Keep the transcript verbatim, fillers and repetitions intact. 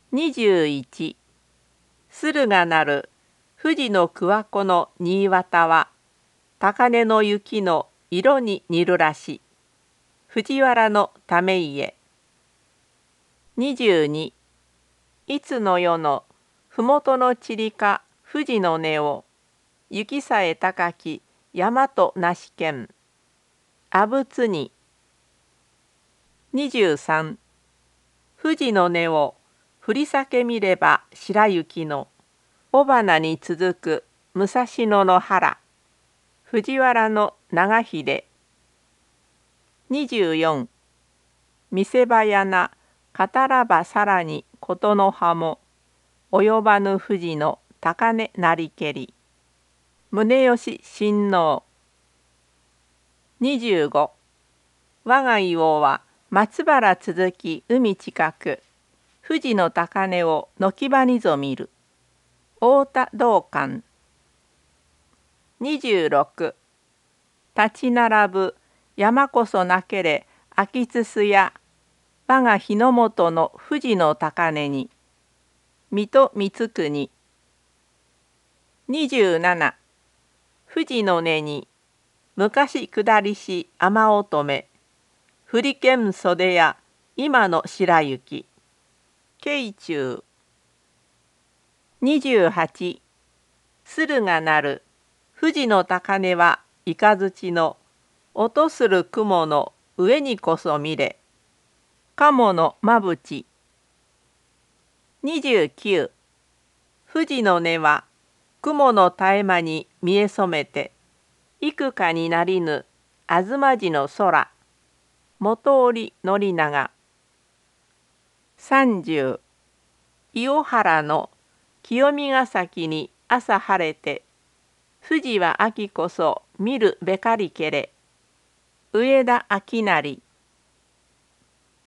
にじゅういち駿が鳴る富士の桑子の新潟は高根の雪の色に似るらし。藤原のため家。にじゅうにいつの世のふもとのちりか富士の根を雪さえ高き山となしけん。阿武津に。にじゅうさん富士の根を振り裂け見れば白雪の尾花に続く武蔵野の原。藤原の長秀。にじゅうよん見せ場やな語らばさらにことの葉も及ばぬ富士の高根なりけり。宗義親王。にじゅうご我が硫黄は松原続き海近く富士の高根を軒場にぞ見る。太田道灌。にじゅうろく立ち並ぶ山こそなけれ秋津須や我が日の本の富士の高根に。水戸光圀。にじゅうなな富士の根に昔下りし雨乙女振りけん袖や今の白雪。慶中。にじゅうはち駿が鳴る富士の高根は雷の音する雲の上にこそ見れ。鴨のまぶち。にじゅうきゅう富士の根は雲の絶え間に見えそめて幾かになりぬ東路の空。元織宣長。さんじゅう伊予原の清見ヶ崎に朝晴れて富士は秋こそ見るべかりけれ。上田明成。